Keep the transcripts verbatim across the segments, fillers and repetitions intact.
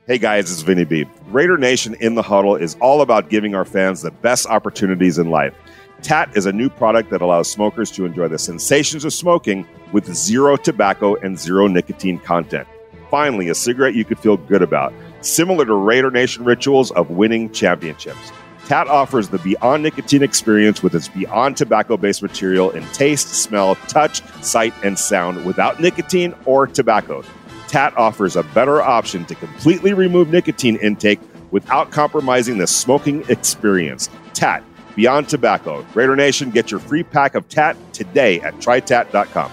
Hey guys, it's Vinny B. Raider Nation in the Huddle is all about giving our fans the best opportunities in life. T A T is a new product that allows smokers to enjoy the sensations of smoking with zero tobacco and zero nicotine content. Finally, a cigarette you could feel good about, similar to Raider Nation rituals of winning championships. T A T offers the Beyond Nicotine experience with its Beyond tobacco-based material in taste, smell, touch, sight, and sound without nicotine or tobacco. T A T offers a better option to completely remove nicotine intake without compromising the smoking experience. T A T, Beyond Tobacco. Raider Nation, get your free pack of T A T today at try tat dot com.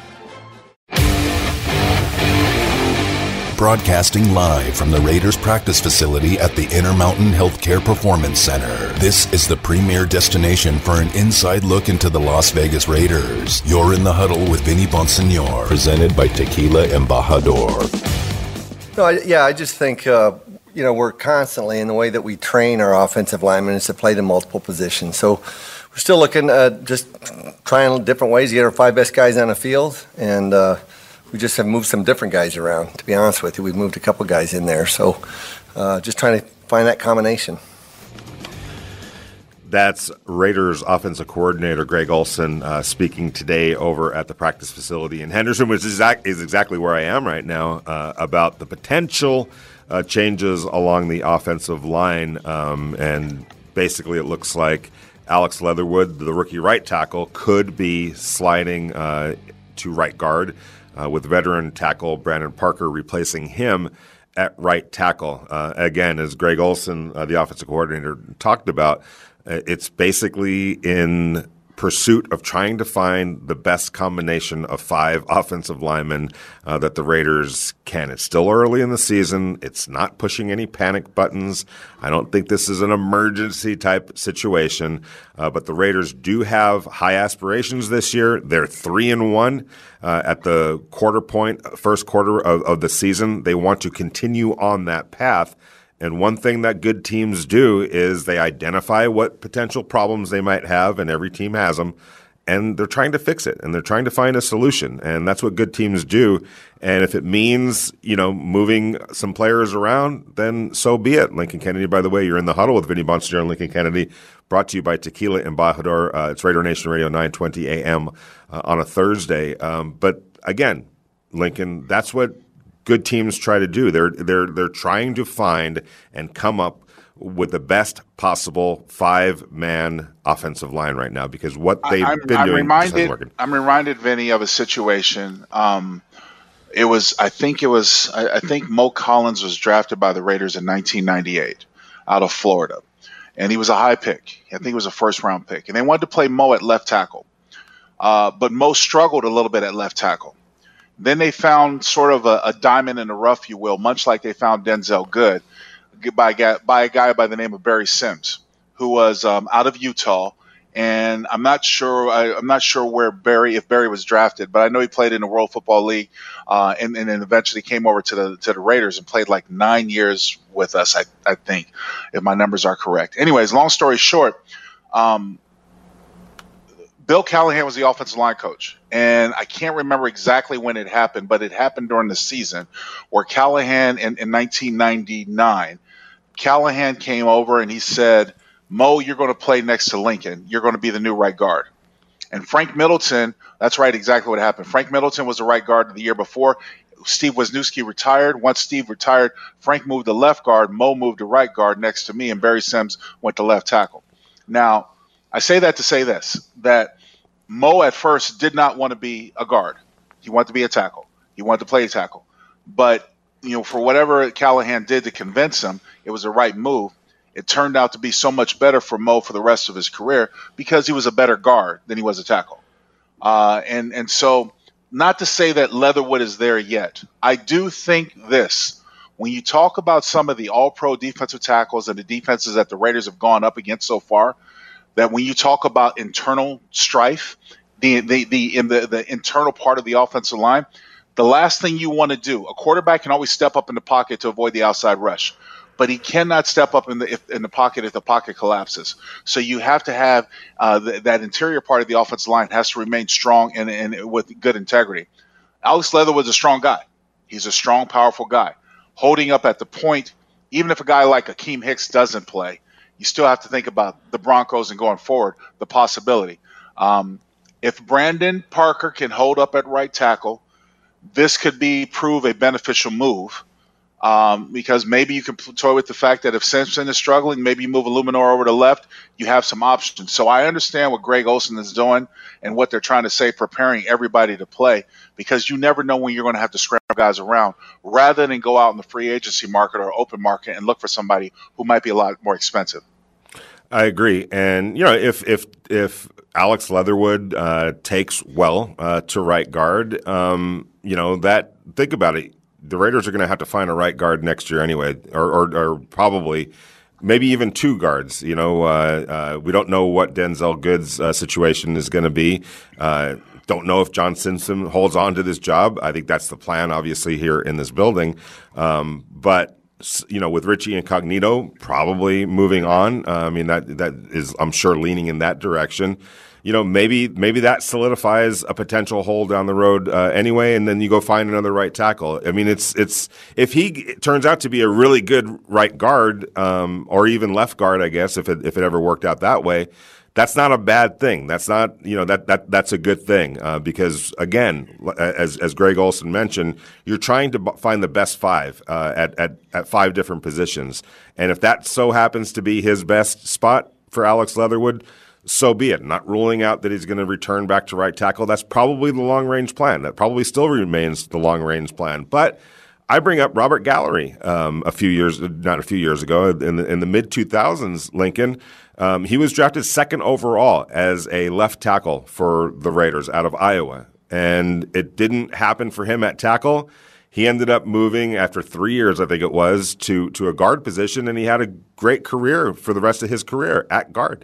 Broadcasting live from the Raiders practice facility at the Intermountain Healthcare Performance Center. This is the premier destination for an inside look into the Las Vegas Raiders. You're in the Huddle with Vinny Bonsignor, presented by Tequila Embajador. No, I, yeah, I just think, uh, you know, we're constantly, in the way that we train our offensive linemen, is to play the multiple positions. So we're still looking at just trying different ways to get our five best guys on the field, and uh, we just have moved some different guys around, to be honest with you. We've moved a couple guys in there. So uh, just trying to find that combination. That's Raiders offensive coordinator Greg Olsen uh, speaking today over at the practice facility in Henderson, which is, exact, is exactly where I am right now, uh, about the potential uh, changes along the offensive line. Um, and basically it looks like Alex Leatherwood, the rookie right tackle, could be sliding uh, to right guard, Uh, with veteran tackle Brandon Parker replacing him at right tackle. Uh, again, as Greg Olsen, uh, the offensive coordinator, talked about, uh, it's basically in pursuit of trying to find the best combination of five offensive linemen uh, that the Raiders can. It's still early in the season. It's not pushing any panic buttons. I don't think this is an emergency type situation, uh, but the Raiders do have high aspirations this year. They're three and one uh, at the quarter point, first quarter of, of the season. They want to continue on that path. And one thing that good teams do is they identify what potential problems they might have, and every team has them, and they're trying to fix it, and they're trying to find a solution. And that's what good teams do. And if it means, you know, moving some players around, then so be it. Lincoln Kennedy, by the way, you're in the Huddle with Vinny Bonsignor and Lincoln Kennedy, brought to you by Tequila Embajador. Uh, it's Raider Nation Radio, nine twenty a.m. Uh, on a Thursday. Um, but again, Lincoln, that's what good teams try to do. They're they're they're trying to find and come up with the best possible five-man offensive line right now, because what they've I'm, been I'm doing reminded, isn't working. I'm reminded, Vinny, of a situation. Um, it was, I think it was, I, I think Mo Collins was drafted by the Raiders in nineteen ninety-eight out of Florida, and he was a high pick. I think he was a first-round pick, and they wanted to play Mo at left tackle, uh, but Mo struggled a little bit at left tackle. Then they found sort of a, a diamond in the rough, if you will, much like they found Denzel Good, by a guy by, a guy by the name of Barry Sims, who was um, out of Utah. And I'm not sure I, I'm not sure where Barry, if Barry was drafted, but I know he played in the World Football League, uh, and, and then eventually came over to the to the Raiders and played like nine years with us, I, I think, if my numbers are correct. Anyways, long story short, um, Bill Callahan was the offensive line coach, and I can't remember exactly when it happened, but it happened during the season where Callahan in, in nineteen ninety-nine, Callahan came over and he said, Mo, you're going to play next to Lincoln. You're going to be the new right guard. And Frank Middleton, that's right, exactly what happened. Frank Middleton was the right guard the year before. Steve Wisniewski retired. Once Steve retired, Frank moved to left guard. Mo moved to right guard next to me, and Barry Sims went to left tackle. Now, I say that to say this, that Mo at first did not want to be a guard. He wanted to be a tackle. He wanted to play a tackle. But, you know, for whatever Callahan did to convince him, it was the right move. It turned out to be so much better for Mo for the rest of his career because he was a better guard than he was a tackle. Uh, and, and so not to say that Leatherwood is there yet. I do think this. When you talk about some of the all-pro defensive tackles and the defenses that the Raiders have gone up against so far, that when you talk about internal strife, the the the in the, the internal part of the offensive line, the last thing you want to do, a quarterback can always step up in the pocket to avoid the outside rush, but he cannot step up in the if, in the pocket if the pocket collapses. So you have to have uh, the, that interior part of the offensive line has to remain strong and, and with good integrity. Alex Leatherwood's a strong guy. He's a strong, powerful guy. Holding up at the point even if a guy like Akeem Hicks doesn't play, you still have to think about the Broncos and going forward, the possibility. Um, if Brandon Parker can hold up at right tackle, this could be prove a beneficial move. Um, because maybe you can toy with the fact that if Simpson is struggling, maybe you move Illuminor over to left, you have some options. So I understand what Greg Olsen is doing and what they're trying to say, preparing everybody to play, because you never know when you're going to have to scramble guys around, rather than go out in the free agency market or open market and look for somebody who might be a lot more expensive. I agree. And, you know, if if if Alex Leatherwood uh, takes well uh, to right guard, um, you know, that think about it. The Raiders are going to have to find a right guard next year anyway, or, or, or probably maybe even two guards. You know, uh, uh, we don't know what Denzel Good's uh, situation is going to be. Uh, don't know if John Simpson holds on to this job. I think that's the plan, obviously, here in this building. Um, but, you know, with Richie Incognito probably moving on, uh, I mean, that that is, I'm sure, leaning in that direction. You know, maybe maybe that solidifies a potential hole down the road uh, anyway, and then you go find another right tackle. I mean, it's it's if he it turns out to be a really good right guard, um, or even left guard, I guess, if it if it ever worked out that way, that's not a bad thing. That's not you know that that that's a good thing uh, because again, as as Greg Olsen mentioned, you're trying to find the best five uh, at at at five different positions, and if that so happens to be his best spot for Alex Leatherwood, so be it. Not ruling out that he's going to return back to right tackle. That's probably the long-range plan. That probably still remains the long-range plan. But I bring up Robert Gallery um, a few years, not a few years ago, in the, in the mid two thousands, Lincoln. Um, he was drafted second overall as a left tackle for the Raiders out of Iowa. And it didn't happen for him at tackle. He ended up moving after three years, I think it was, to, to a guard position, and he had a great career for the rest of his career at guard.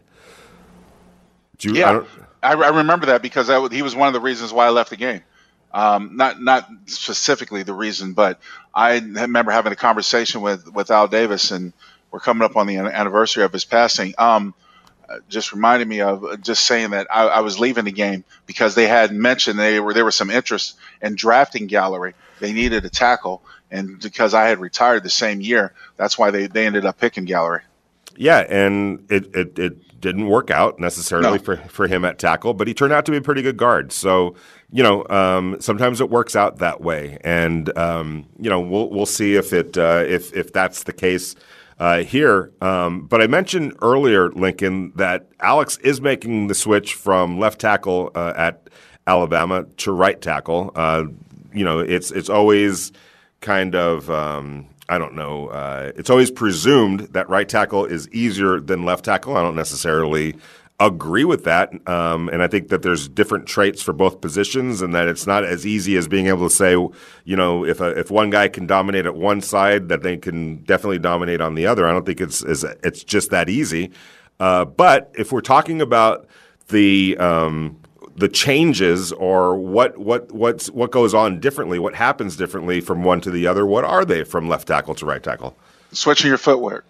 You, yeah, I, I, I remember that because that, he was one of the reasons why I left the game. Um, not not specifically the reason, but I remember having a conversation with, with Al Davis, and we're coming up on the anniversary of his passing. Um, just reminded me of just saying that I, I was leaving the game because they had mentioned they were there was some interest in drafting Gallery. They needed a tackle, and because I had retired the same year, that's why they, they ended up picking Gallery. Yeah, and it it, it didn't work out necessarily No. for, for him at tackle, but he turned out to be a pretty good guard. So, you know, um, sometimes it works out that way, and um, you know, we'll we'll see if it uh, if if that's the case uh, here. Um, but I mentioned earlier, Lincoln, that Alex is making the switch from left tackle uh, at Alabama to right tackle. Uh, you know, it's it's always kind of um, I don't know. Uh, it's always presumed that right tackle is easier than left tackle. I don't necessarily agree with that, um, and I think that there's different traits for both positions, and that it's not as easy as being able to say, you know, if a, if one guy can dominate at one side, that they can definitely dominate on the other. I don't think it's it's, it's just that easy. Uh, but if we're talking about the um, the changes or what what what's what goes on differently, what happens differently from one to the other, what are they from left tackle to right tackle? Switching your footwork.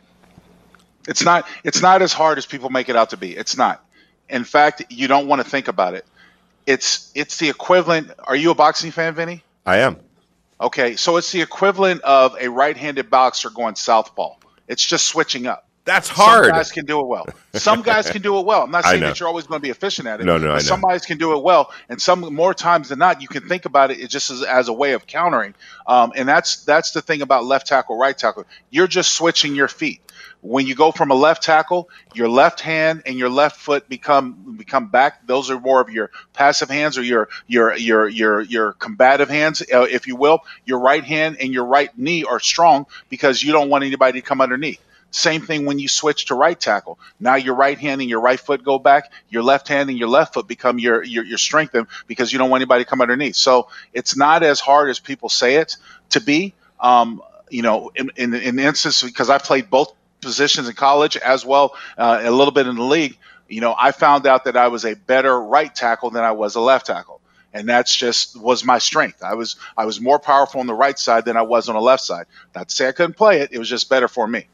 It's not it's not as hard as people make it out to be. It's not. In fact, you don't want to think about it. It's it's the equivalent. Are you a boxing fan, Vinny? I am. Okay, so it's the equivalent of a right-handed boxer going southpaw. It's just switching up. That's hard. Some guys can do it well. Some guys can do it well. I'm not I saying know. that you're always going to be efficient at it. No, no, I know. but some guys can do it well, and some more times than not, you can think about it just as, as a way of countering. Um, and that's that's the thing about left tackle, right tackle. You're just switching your feet. When you go from a left tackle, your left hand and your left foot become become back. Those are more of your passive hands, or your your your your your combative hands, uh, if you will. Your right hand and your right knee are strong because you don't want anybody to come underneath. Same thing when you switch to right tackle. Now your right hand and your right foot go back. Your left hand and your left foot become your your, your strengthened because you don't want anybody to come underneath. So it's not as hard as people say it to be. Um, you know, in in, in the instance, because I played both positions in college as well, uh, a little bit in the league. You know, I found out that I was a better right tackle than I was a left tackle. And that's just was my strength. I was I was more powerful on the right side than I was on the left side. Not to say I couldn't play it. It was just better for me.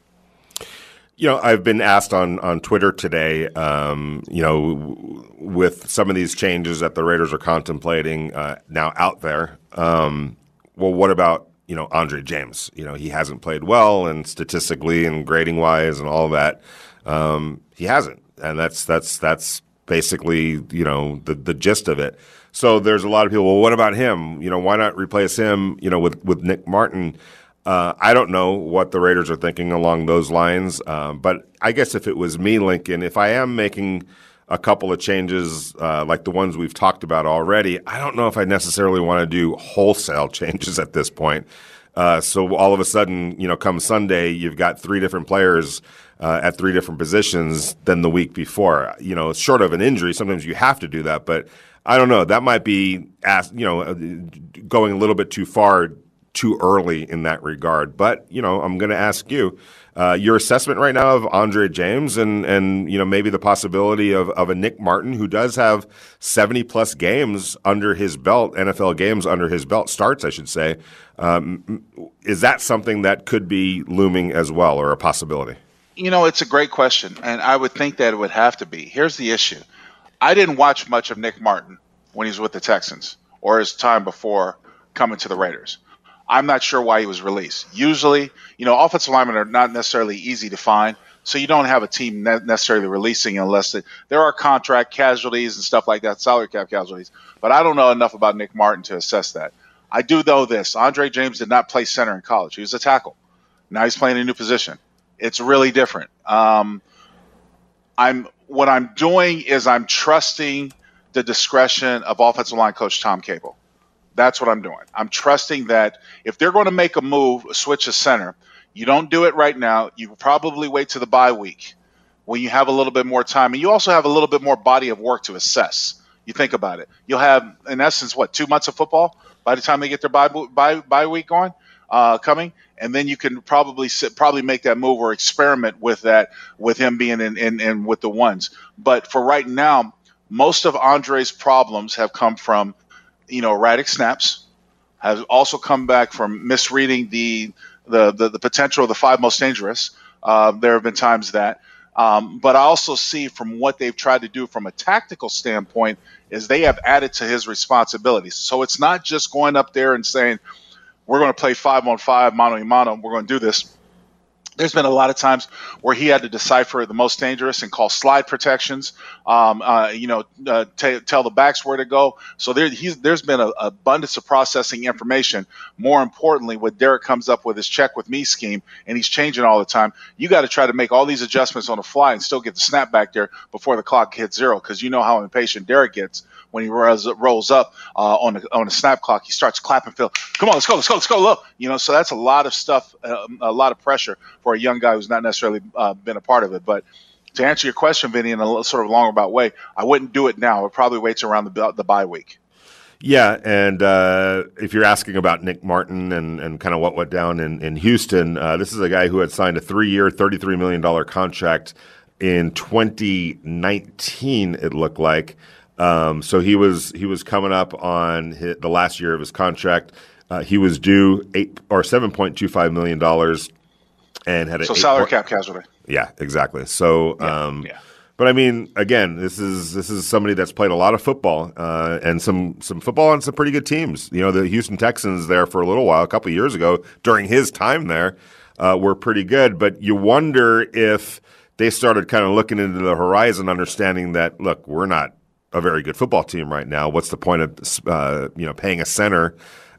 You know, I've been asked on, on Twitter today, um, you know, with some of these changes that the Raiders are contemplating uh, now out there, um, well, what about, you know, Andre James. You know, he hasn't played well, and statistically and grading wise and all that, um, he hasn't, and that's that's that's basically, you know, the the gist of it. So there's a lot of people. Well, what about him? You know, why not replace him? You know, with with Nick Martin. Uh, I don't know what the Raiders are thinking along those lines, uh, but I guess if it was me, Lincoln, if I am making a couple of changes uh, like the ones we've talked about already, I don't know if I necessarily want to do wholesale changes at this point. Uh, so all of a sudden, you know, come Sunday, you've got three different players uh, at three different positions than the week before. You know, short of an injury, sometimes you have to do that, but I don't know. That might be, asked, you know, going a little bit too far too early in that regard. But, you know, I'm going to ask you, uh, your assessment right now of Andre James and, and you know, maybe the possibility of, of a Nick Martin who does have seventy-plus games under his belt, N F L games under his belt, starts, I should say. Um, is that something that could be looming as well, or a possibility? You know, it's a great question, and I would think that it would have to be. Here's the issue. I didn't watch much of Nick Martin when he was with the Texans or his time before coming to the Raiders. I'm not sure why he was released. Usually, you know, offensive linemen are not necessarily easy to find, so you don't have a team ne- necessarily releasing unless it, there are contract casualties and stuff like that, salary cap casualties. But I don't know enough about Nick Martin to assess that. I do know this. Andre James did not play center in college. He was a tackle. Now he's playing a new position. It's really different. Um, I'm what I'm doing is I'm trusting the discretion of offensive line coach Tom Cable. That's what I'm doing. I'm trusting that if they're going to make a move, a switch a center, you don't do it right now. You probably wait to the bye week when you have a little bit more time. And you also have a little bit more body of work to assess. You think about it. You'll have, in essence, what, two months of football by the time they get their bye, bye, bye week going, uh, coming. And then you can probably sit, probably make that move or experiment with that, with him being in, in, in with the ones. But for right now, most of Andre's problems have come from, you know, erratic snaps, has also come back from misreading the the the, the potential of the five most dangerous. Uh, there have been times that, um, but I also see from what they've tried to do from a tactical standpoint is they have added to his responsibilities. So it's not just going up there and saying we're going to play five on five, mano a mano, we're going to do this. There's been a lot of times where he had to decipher the most dangerous and call slide protections, um, uh, you know, uh, t- tell the backs where to go. So there, he's, there's been an abundance of processing information. More importantly, when Derek comes up with his check with me scheme and he's changing all the time, you got to try to make all these adjustments on the fly and still get the snap back there before the clock hits zero, because you know how impatient Derek gets. When he rolls, rolls up uh, on the on the snap clock, he starts clapping. Phil, come on, let's go, let's go, let's go. Look, you know, so that's a lot of stuff, uh, a lot of pressure for a young guy who's not necessarily uh, been a part of it. But to answer your question, Vinny, in a little, sort of long about way, I wouldn't do it now. I would probably wait till around the the bye week. Yeah, and uh, if you're asking about Nick Martin and, and kind of what went down in in Houston, uh, this is a guy who had signed a three-year, thirty-three million dollars contract in twenty nineteen. It looked like. Um, so he was he was coming up on his, the last year of his contract. Uh, he was due eight or seven point two five million dollars, and had a so salary point, cap casualty. Yeah, exactly. So, yeah, um, yeah. But I mean, again, this is this is somebody that's played a lot of football uh, and some some football on some pretty good teams. You know, the Houston Texans there for a little while, a couple of years ago, during his time there, uh, were pretty good. But you wonder if they started kind of looking into the horizon, understanding that, look, we're not a very good football team right now. What's the point of uh, you know paying a center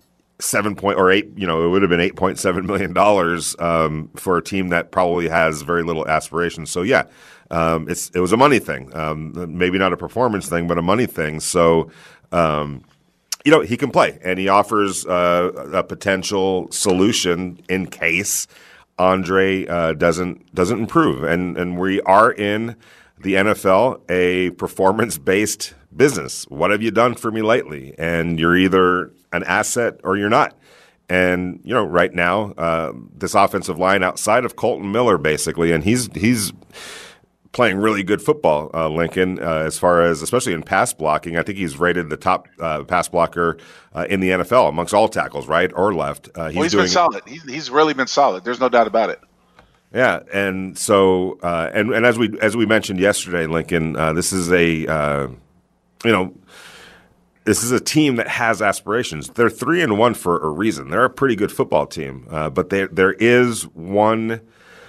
seven point or eight? You know, it would have been eight point seven million dollars um, for a team that probably has very little aspirations. So yeah, um, it's it was a money thing, um, maybe not a performance thing, but a money thing. So um, you know he can play, and he offers uh, a potential solution in case Andre uh, doesn't doesn't improve, and and we are in the N F L, a performance-based business. What have you done for me lately? And you're either an asset or you're not. And, you know, right now, uh, this offensive line outside of Colton Miller, basically, and he's he's playing really good football, uh, Lincoln, uh, as far as, especially in pass blocking. I think he's rated the top uh, pass blocker uh, in the N F L amongst all tackles, right or left. Uh, he's well, he's doing, been solid. He's, he's really been solid. There's no doubt about it. Yeah, and so uh, and and as we as we mentioned yesterday, Lincoln, uh, this is a uh, you know this is a team that has aspirations. They're three and one for a reason. They're a pretty good football team, uh, but there there is one,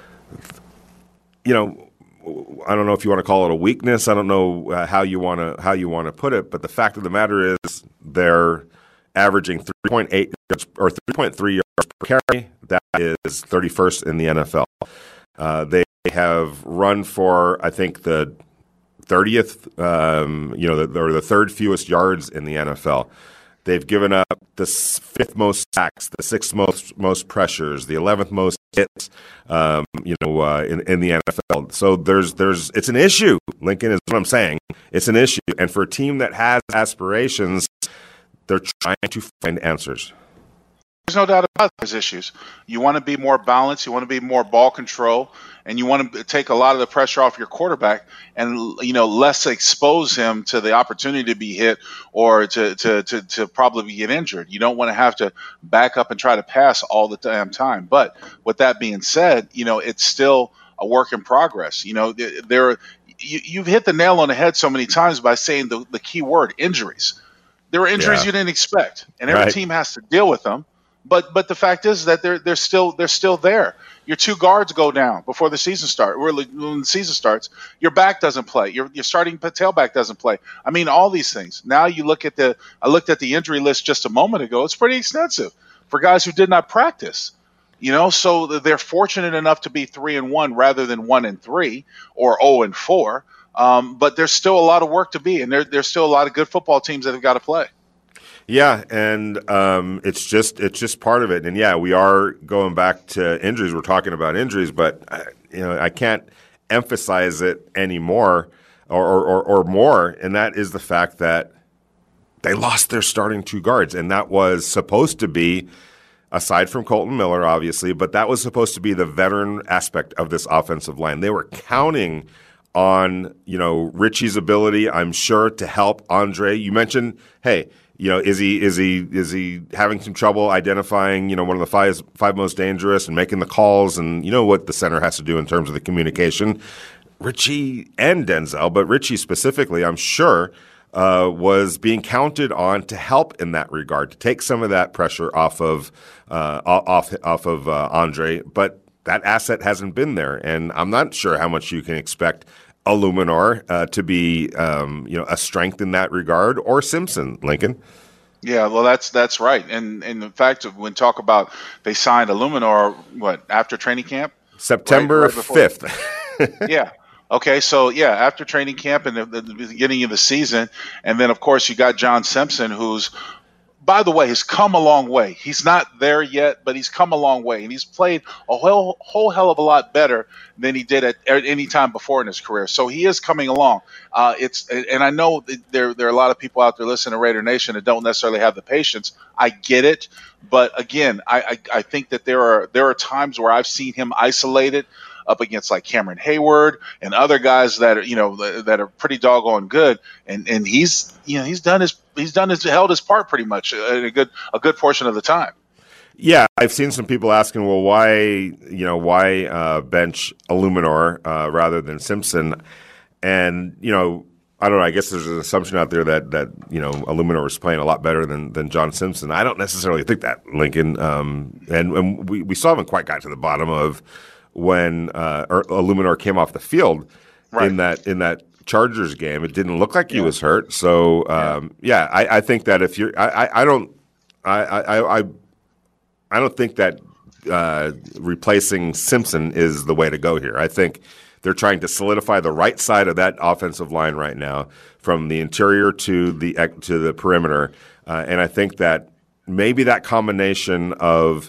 you know, I don't know if you want to call it a weakness. I don't know uh, how you want to how you want to put it, but the fact of the matter is they're averaging three point eight yards or three point three yards per carry. That is thirty-first in the N F L. Uh, they have run for, I think, the thirtieth, um, you know, the, or the third fewest yards in the N F L. They've given up the fifth most sacks, the sixth most most pressures, the eleventh most hits, um, you know, uh, in in the N F L. So there's there's it's an issue. Lincoln is what I'm saying. It's an issue, and for a team that has aspirations, they're trying to find answers. There's no doubt about it. There's issues. You want to be more balanced. You want to be more ball control, and you want to take a lot of the pressure off your quarterback, and you know less expose him to the opportunity to be hit or to to to, to probably get injured. You don't want to have to back up and try to pass all the damn time. But with that being said, you know it's still a work in progress. You know there you, you've hit the nail on the head so many times by saying the, the key word: injuries. There are injuries Yeah. you didn't expect, and every Right. team has to deal with them. But but the fact is that they're they're still they're still there. Your two guards go down before the season starts. Really, when the season starts, your back doesn't play. Your your starting tailback doesn't play. I mean, all these things. Now you look at the. I looked at the injury list just a moment ago. It's pretty extensive for guys who did not practice. You know, so they're fortunate enough to be three and one rather than one and three or zero and four. Um, but there's still a lot of work to be, and there, there's still a lot of good football teams that have got to play. Yeah, and um, it's just it's just part of it. And yeah, we are going back to injuries. We're talking about injuries, but uh, you know I can't emphasize it anymore or, or, or, or more. And that is the fact that they lost their starting two guards, and that was supposed to be, aside from Colton Miller, obviously, but that was supposed to be the veteran aspect of this offensive line. They were counting on you know Richie's ability, I'm sure, to help Andre. You mentioned, hey. You know, is he is he is he having some trouble identifying, you know, one of the five five most dangerous and making the calls, and you know what the center has to do in terms of the communication. Richie and Denzel, but Richie specifically, I'm sure, uh, was being counted on to help in that regard, to take some of that pressure off of uh, off off of uh, Andre. But that asset hasn't been there, and I'm not sure how much you can expect Illuminor uh, to be, um, you know, a strength in that regard, or Simpson, Lincoln. Yeah, well, that's that's right. And, and in fact, when talk about they signed Illuminor, what, after training camp? September Right- right before- fifth. Yeah. Okay, so yeah, after training camp and the, the beginning of the season, and then of course you got John Simpson, who's, by the way, has come a long way. He's not there yet, but he's come a long way, and he's played a whole whole hell of a lot better than he did at, at any time before in his career. So he is coming along. Uh, it's and I know that there there are a lot of people out there listening to Raider Nation that don't necessarily have the patience. I get it, but again, I I, I think that there are there are times where I've seen him isolated up against like Cameron Hayward and other guys that are, you know, that are pretty doggone good. And, and he's, you know, he's done his, he's done his, held his part pretty much a good, a good portion of the time. Yeah, I've seen some people asking, well, why, you know, why uh, bench Illuminor uh, rather than Simpson? And, you know, I don't know, I guess there's an assumption out there that, that you know, Illuminor was playing a lot better than, than John Simpson. I don't necessarily think that, Lincoln. Um, and and we, we still haven't quite got to the bottom of when uh, Illuminor came off the field Right. in that in that Chargers game. It didn't look like he was hurt. So, um, yeah, yeah I, I think that if you're – I I don't I, I, I, I don't think that uh, replacing Simpson is the way to go here. I think they're trying to solidify the right side of that offensive line right now, from the interior to the to the perimeter, uh, and I think that maybe that combination of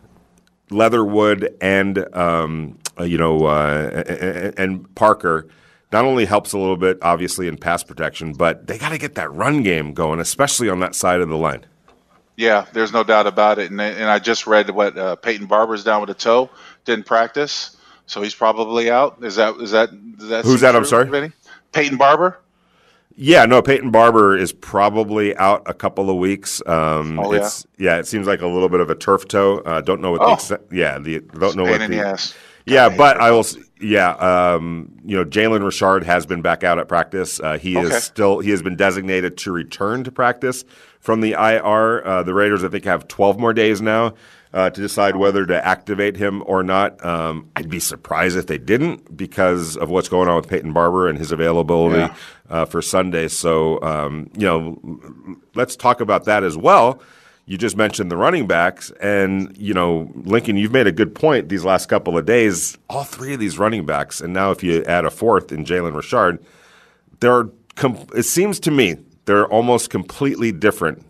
Leatherwood and um, uh, you know uh, and, and Parker not only helps a little bit, obviously, in pass protection, but they got to get that run game going, especially on that side of the line. Yeah, there's no doubt about it. And and I just read what uh, Peyton Barber's down with a toe, didn't practice, so he's probably out. Is that is that does that Who's seem that? I'm true, sorry? Vinny? Peyton Barber. Yeah, no, Peyton Barber is probably out a couple of weeks. Um, Oh, yeah? it's, yeah, it seems like a little bit of a turf toe. Uh, don't know what Oh. the extent. Yeah, the don't know Pain what in the. the ass. Yeah, hate but for I will. folks. s- Yeah, um, you know, Jalen Richard has been back out at practice. Uh, he Okay. is still. He has been designated to return to practice from the I R. Uh, the Raiders, I think, have twelve more days now uh, to decide whether to activate him or not. Um, I'd be surprised if they didn't because of what's going on with Peyton Barber and his availability Yeah. uh, for Sunday. So, um, you know, let's talk about that as well. You just mentioned the running backs, and, you know, Lincoln, you've made a good point these last couple of days. All three of these running backs, and now if you add a fourth in Jalen Richard, they're com- it seems to me they're almost completely different,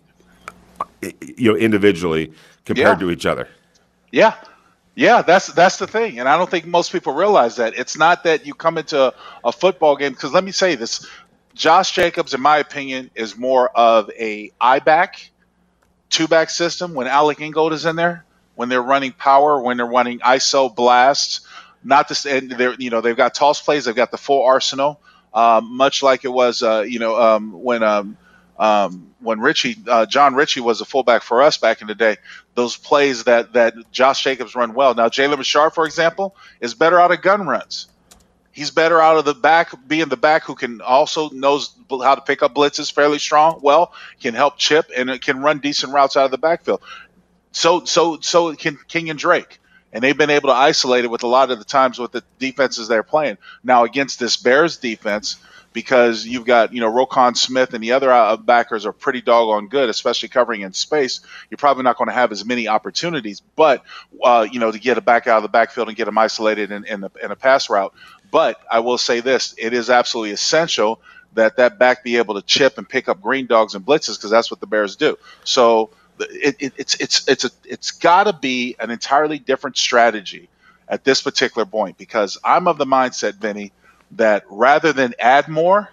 you know, individually compared Yeah. to each other. Yeah. Yeah, that's that's the thing. And I don't think most people realize that. It's not that you come into a, a football game, because let me say this. Josh Jacobs, in my opinion, is more of a I-back, two-back system when Alec Ingold is in there, when they're running power, when they're running I S O blast. Not this, and they're you know they've got toss plays, they've got the full arsenal, uh, much like it was uh, you know um, when um, um, when Richie uh, John Ritchie was a fullback for us back in the day. Those plays that that Josh Jacobs run well. Now Jalen Richard, for example, is better out of gun runs. He's better out of the back, being the back who can also knows how to pick up blitzes fairly strong. Well, can help chip and it can run decent routes out of the backfield. So, so, so can Kenyon Drake, and they've been able to isolate it with a lot of the times with the defenses they're playing now against this Bears defense, because you've got you know Roquan Smith and the other uh, backers are pretty doggone good, especially covering in space. You're probably not going to have as many opportunities, but uh, you know to get a back out of the backfield and get them isolated in, in, the, in a pass route. But I will say this: it is absolutely essential that that back be able to chip and pick up green dogs and blitzes, because that's what the Bears do. So it, it, it's it's it's a it's got to be an entirely different strategy at this particular point, because I'm of the mindset, Vinny, that rather than add more,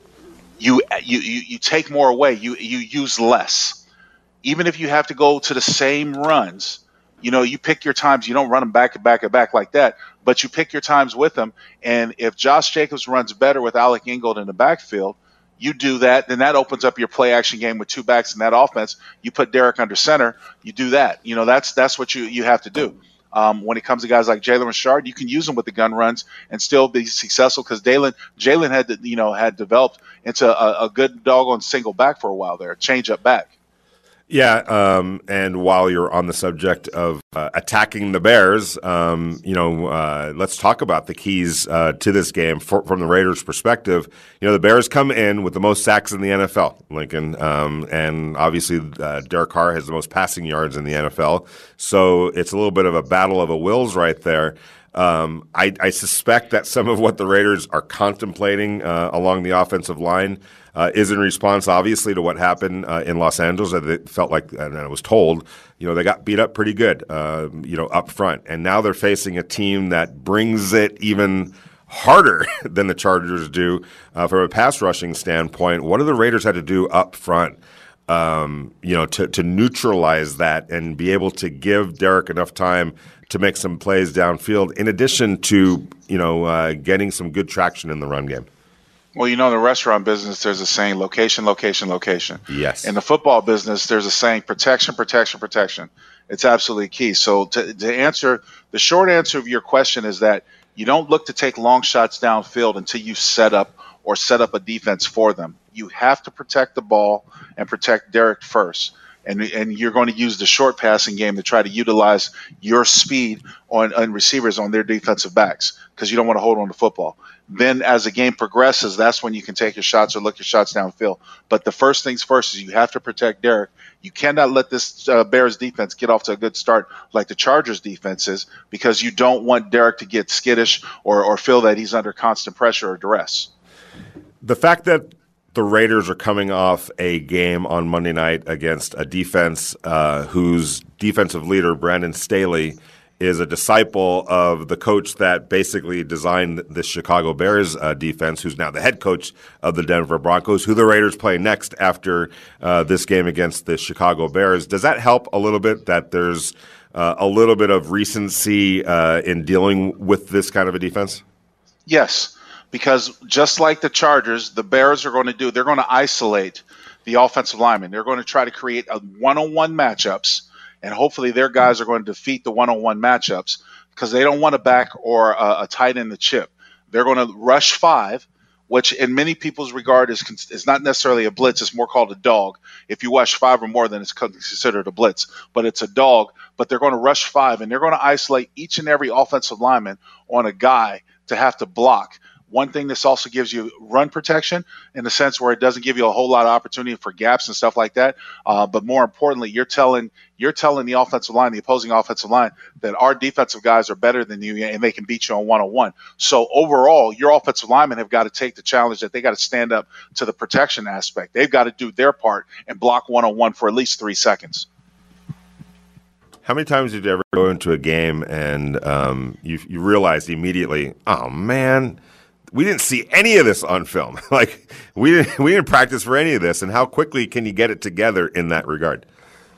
you you you, you take more away. You you use less. Even if you have to go to the same runs, you know, you pick your times. You don't run them back to back to back like that, but you pick your times with them. And if Josh Jacobs runs better with Alec Ingold in the backfield, you do that. Then that opens up your play action game with two backs in that offense. You put Derek under center. You do that. You know, that's that's what you you have to do. Um, when it comes to guys like Jalen Richard, you can use them with the gun runs and still be successful, because Jalen Jalen had you know had developed into a, a good doggone single back for a while there, change up back. Yeah, um, and while you're on the subject of uh, attacking the Bears, um, you know, uh, let's talk about the keys uh, to this game for, from the Raiders' perspective. You know, the Bears come in with the most sacks in the N F L, Lincoln, um, and obviously uh, Derek Carr has the most passing yards in the N F L. So it's a little bit of a battle of the wills right there. Um, I, I suspect that some of what the Raiders are contemplating uh, along the offensive line uh, is in response, obviously, to what happened uh, in Los Angeles. It felt like, and I was told, you know, they got beat up pretty good, uh, you know, up front. And now they're facing a team that brings it even harder than the Chargers do uh, from a pass rushing standpoint. What do the Raiders have to do up front, um, you know, to, to neutralize that and be able to give Derek enough time to make some plays downfield, in addition to, you know, uh, getting some good traction in the run game? Well, you know, in the restaurant business, there's a saying, location, location, location. Yes. In the football business, there's a saying, protection, protection, protection. It's absolutely key. So to, to answer, the short answer of your question is that you don't look to take long shots downfield until you set up or set up a defense for them. You have to protect the ball and protect Derek first. And, and you're going to use the short passing game to try to utilize your speed on, on receivers on their defensive backs, because you don't want to hold on to football. Then as the game progresses, that's when you can take your shots or look your shots downfield. But the first things first is you have to protect Derek. You cannot let this uh, Bears defense get off to a good start like the Chargers defense is, because you don't want Derek to get skittish or, or feel that he's under constant pressure or duress. The fact that the Raiders are coming off a game on Monday night against a defense uh, whose defensive leader, Brandon Staley, is a disciple of the coach that basically designed the Chicago Bears uh, defense, who's now the head coach of the Denver Broncos, who the Raiders play next after uh, this game against the Chicago Bears. Does that help a little bit that there's uh, a little bit of recency uh, in dealing with this kind of a defense? Yes, because just like the Chargers, the Bears are going to do, they're going to isolate the offensive linemen. They're going to try to create a one-on-one matchups, and hopefully their guys are going to defeat the one-on-one matchups because they don't want a back or a, a tight end to chip. They're going to rush five, which in many people's regard is is not necessarily a blitz. It's more called a dog. If you rush five or more, then it's considered a blitz. But it's a dog. But they're going to rush five, and they're going to isolate each and every offensive lineman on a guy to have to block. One thing this also gives you run protection in the sense where it doesn't give you a whole lot of opportunity for gaps and stuff like that. Uh, but more importantly, you're telling you're telling the offensive line, the opposing offensive line, that our defensive guys are better than you and they can beat you on one-on-one. So overall, your offensive linemen have got to take the challenge that they got to stand up to the protection aspect. They've got to do their part and block one-on-one for at least three seconds. How many times did you ever go into a game and um, you you realized immediately, oh man, we didn't see any of this on film. Like we didn't we didn't practice for any of this, and how quickly can you get it together in that regard?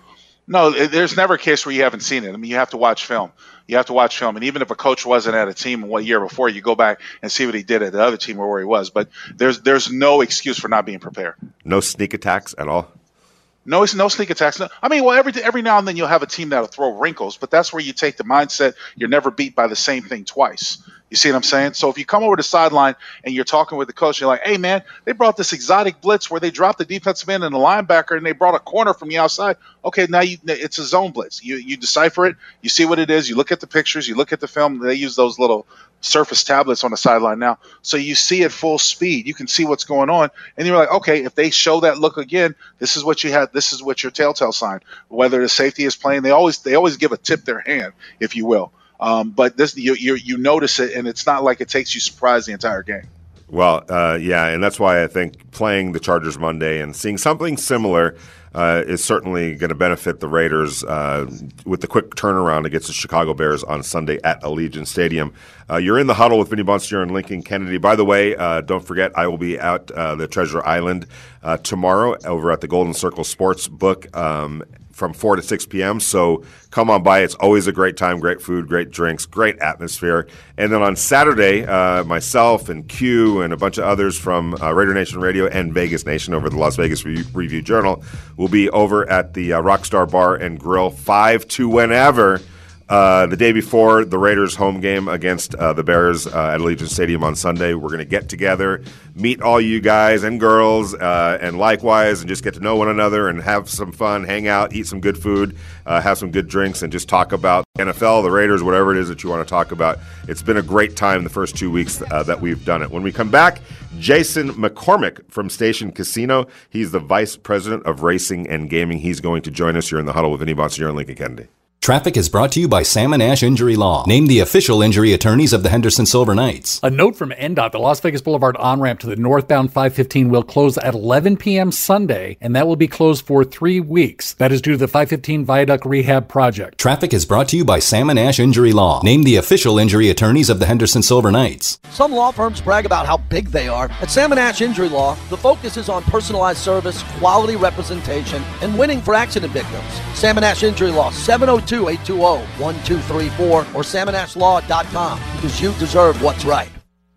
No, there's never a case where you haven't seen it. I mean, you have to watch film. You have to watch film, and even if a coach wasn't at a team one year before, you go back and see what he did at the other team or where he was. But there's there's no excuse for not being prepared. No sneak attacks at all. No, it's no sneak attacks. No, I mean, well, every every now and then you'll have a team that'll throw wrinkles, but that's where you take the mindset you're never beat by the same thing twice. You see what I'm saying? So if you come over the sideline and you're talking with the coach, you're like, hey, man, they brought this exotic blitz where they dropped the defensive end and the linebacker and they brought a corner from the outside. Okay, now you, it's a zone blitz. You you decipher it. You see what it is. You look at the pictures. You look at the film. They use those little surface tablets on the sideline now. So you see at full speed. You can see what's going on. And you're like, okay, if they show that look again, this is what you had. This is what your telltale sign. Whether the safety is playing, they always they always give a tip their hand, if you will. Um, but this, you, you you notice it, and it's not like it takes you surprise the entire game. Well, uh, yeah, and that's why I think playing the Chargers Monday and seeing something similar uh, is certainly going to benefit the Raiders uh, with the quick turnaround against the Chicago Bears on Sunday at Allegiant Stadium. Uh, you're in the huddle with Vinny Bonsignore and Lincoln Kennedy. By the way, uh, don't forget, I will be out uh, the Treasure Island uh, tomorrow over at the Golden Circle Sports Book um, from four to six p.m. So come on by. It's always a great time, great food, great drinks, great atmosphere. And then on Saturday, uh, myself and Q and a bunch of others from uh, Raider Nation Radio and Vegas Nation over the Las Vegas Re- Review Journal will be over at the uh, Rockstar Bar and Grill five to whenever. Uh, the day before the Raiders' home game against uh, the Bears uh, at Allegiant Stadium on Sunday, we're going to get together, meet all you guys and girls, uh, and likewise, and just get to know one another and have some fun, hang out, eat some good food, uh, have some good drinks, and just talk about the N F L, the Raiders, whatever it is that you want to talk about. It's been a great time the first two weeks uh, that we've done it. When we come back, Jason McCormick from Station Casino. He's the Vice President of Racing and Gaming. He's going to join us here in the huddle with Vinny Bonsignore and Lincoln Kennedy. Traffic is brought to you by Sam and Ash Injury Law, named the official injury attorneys of the Henderson Silver Knights. A note from N D O T, the Las Vegas Boulevard on-ramp to the northbound five fifteen will close at eleven p.m. Sunday, and that will be closed for three weeks. That is due to the five fifteen Viaduct Rehab Project. Traffic is brought to you by Sam and Ash Injury Law, named the official injury attorneys of the Henderson Silver Knights. Some law firms brag about how big they are. At Sam and Ash Injury Law, the focus is on personalized service, quality representation, and winning for accident victims. Sam and Ash Injury Law, seven oh two, eight two zero, one two three four or salmon ash law dot com, because you deserve what's right.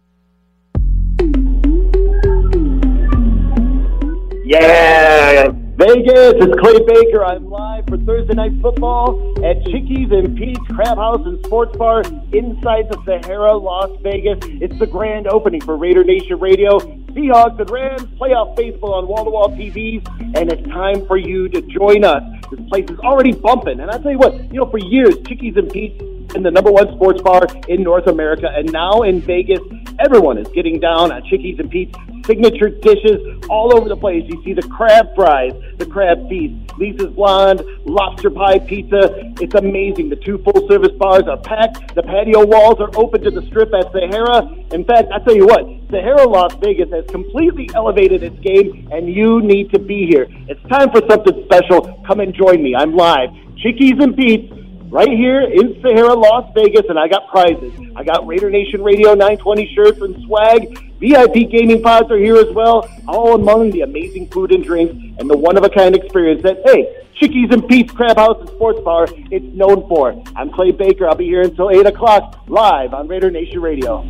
Yeah, Vegas, it's Clay Baker. I'm live for Thursday Night Football at Chickies and Pete's Crab House and Sports Bar inside the Sahara, Las Vegas. It's the grand opening for Raider Nation Radio. Seahawks and Rams, playoff baseball on wall-to-wall T Vs, and it's time for you to join us. This place is already bumping, and I'll tell you what, you know, for years, Chickies and Pete's been the number one sports bar in North America, and now in Vegas, everyone is getting down on Chickies and Pete's signature dishes all over the place. You see the crab fries, the crab feast, Lisa's Blonde, lobster pie pizza. It's amazing. The two full-service bars are packed. The patio walls are open to the strip at Sahara. In fact, I tell you what, Sahara Las Vegas has completely elevated its game, and you need to be here. It's time for something special. Come and join me. I'm live. Chickies and Pete's, right here in Sahara, Las Vegas, and I got prizes. I got Raider Nation Radio nine twenty shirts and swag. V I P gaming pods are here as well, all among the amazing food and drinks and the one-of-a-kind experience that, hey, Chickies and Pete's Crab House and Sports Bar, it's known for. I'm Clay Baker. I'll be here until eight o'clock, live on Raider Nation Radio.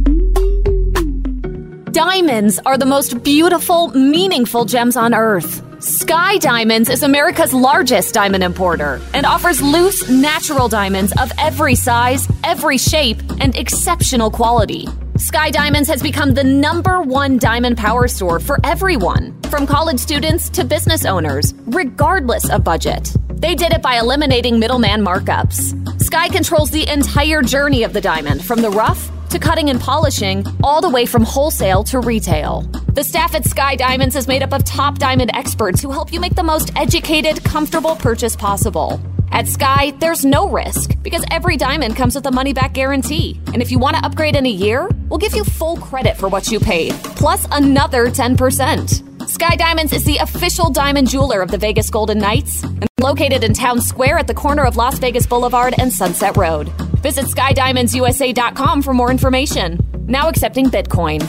Diamonds are the most beautiful, meaningful gems on earth. Sky Diamonds is America's largest diamond importer and offers loose, natural diamonds of every size, every shape, and exceptional quality. Sky Diamonds has become the number one diamond power store for everyone, from college students to business owners, regardless of budget. They did it by eliminating middleman markups. Sky controls the entire journey of the diamond, from the rough to cutting and polishing, all the way from wholesale to retail. The staff at Sky Diamonds is made up of top diamond experts who help you make the most educated, comfortable purchase possible. At Sky, there's no risk because every diamond comes with a money-back guarantee. And if you want to upgrade in a year, we'll give you full credit for what you paid, plus another ten percent. Sky Diamonds is the official diamond jeweler of the Vegas Golden Knights and located in Town Square at the corner of Las Vegas Boulevard and Sunset Road. Visit sky diamonds u s a dot com for more information. Now accepting Bitcoin.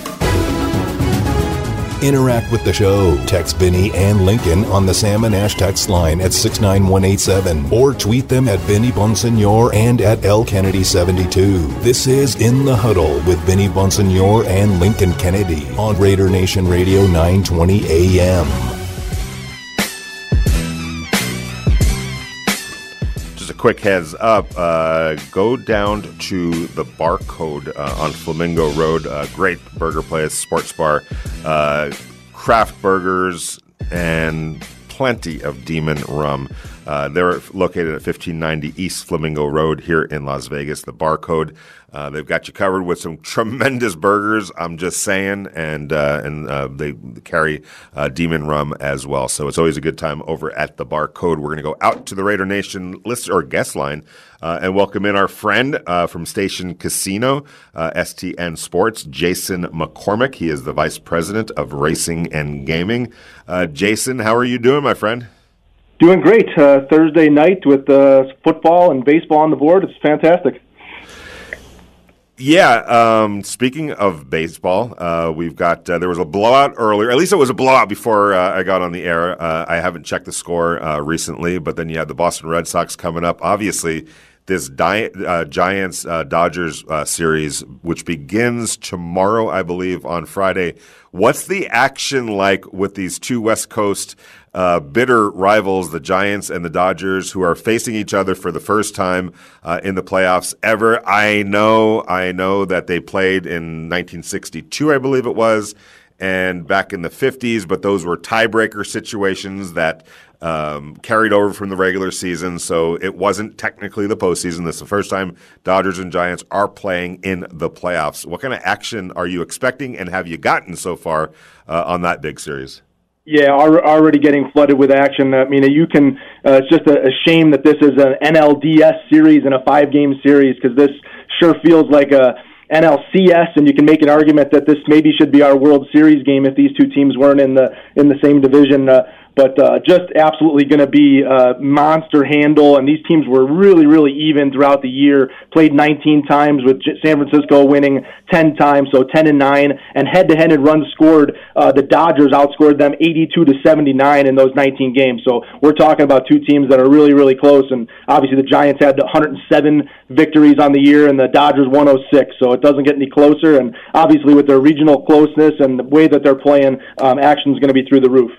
Interact with the show. Text Vinny and Lincoln on the Sam and Ash text line at six nine one eight seven or tweet them at Vinny Bonsignor and at L Kennedy seventy-two. This is In the Huddle with Vinny Bonsignor and Lincoln Kennedy on Raider Nation Radio nine twenty A M. Quick heads up, uh, go down to the Barcode uh, on Flamingo Road. Uh, great burger place, sports bar, uh, craft burgers, and plenty of Demon rum. Uh, they're located at fifteen ninety East Flamingo Road here in Las Vegas. The Barcode, uh, they've got you covered with some tremendous burgers, I'm just saying, and uh, and uh, they carry uh, Demon rum as well. So it's always a good time over at the Barcode. We're going to go out to the Raider Nation list or guest line uh, and welcome in our friend uh, from Station Casino, uh, S T N Sports, Jason McCormick. He is the Vice President of Racing and Gaming. Uh, Jason, how are you doing, my friend? Doing great. Uh, Thursday night with uh, football and baseball on the board. It's fantastic. Yeah. Um, speaking of baseball, uh, we've got uh, there was a blowout earlier. At least it was a blowout before uh, I got on the air. Uh, I haven't checked the score uh, recently, but then you had the Boston Red Sox coming up. Obviously, this Di- uh, Giants uh, Dodgers uh, series, which begins tomorrow, I believe, on Friday. What's the action like with these two West Coast uh, bitter rivals, the Giants and the Dodgers, who are facing each other for the first time uh, in the playoffs ever? I know, I know that they played in nineteen sixty-two, I believe it was, and back in the fifties, but those were tiebreaker situations that um, carried over from the regular season, so it wasn't technically the postseason. This is the first time Dodgers and Giants are playing in the playoffs. What kind of action are you expecting, and have you gotten so far uh, on that big series? Yeah, already getting flooded with action. I mean, you can. Uh, it's just a, a shame that this is an N L D S series and a five-game series, because this sure feels like a N L C S, and you can make an argument that this maybe should be our World Series game if these two teams weren't in the in the same division. Uh, but uh, just absolutely going to be a monster handle, and these teams were really, really even throughout the year. Played nineteen times, with San Francisco winning ten times, so ten and nine. And head-to-head in runs scored, uh, the Dodgers outscored them eighty-two to seventy-nine in those nineteen games. So we're talking about two teams that are really, really close. And obviously, the Giants had one hundred seven victories on the year, and the Dodgers one hundred six. So it doesn't get any closer. And obviously, with their regional closeness and the way that they're playing, um, action is going to be through the roof.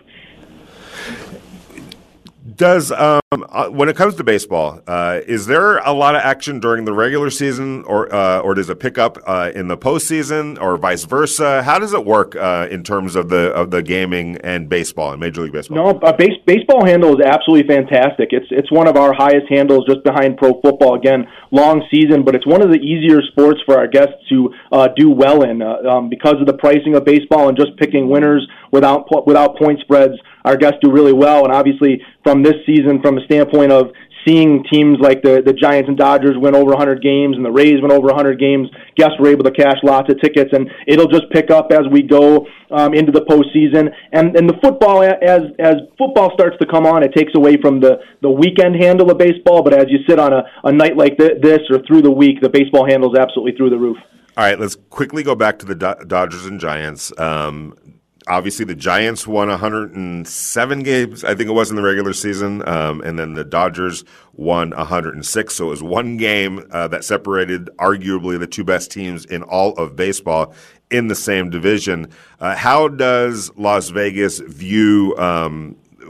Does um, uh, when it comes to baseball, uh, is there a lot of action during the regular season, or uh, or does it pick up uh, in the postseason, or vice versa? How does it work uh, in terms of the of the gaming and baseball and Major League Baseball? No, uh, base, baseball handle is absolutely fantastic. It's it's one of our highest handles, just behind pro football. Again, long season, but it's one of the easier sports for our guests to uh, do well in uh, um, because of the pricing of baseball and just picking winners without without point spreads. Our guests do really well, and obviously from this season, from a standpoint of seeing teams like the, the Giants and Dodgers win over one hundred games and the Rays win over one hundred games, guests were able to cash lots of tickets, and it'll just pick up as we go um, into the postseason. And and the football, as as football starts to come on, it takes away from the, the weekend handle of baseball, but as you sit on a, a night like this or through the week, the baseball handle is absolutely through the roof. All right, let's quickly go back to the Do- Dodgers and Giants. Um, Obviously, the Giants won one hundred seven games, I think it was, in the regular season, um, and then the Dodgers won one hundred six. So it was one game uh, that separated arguably the two best teams in all of baseball in the same division. Uh, how does Las Vegas view um,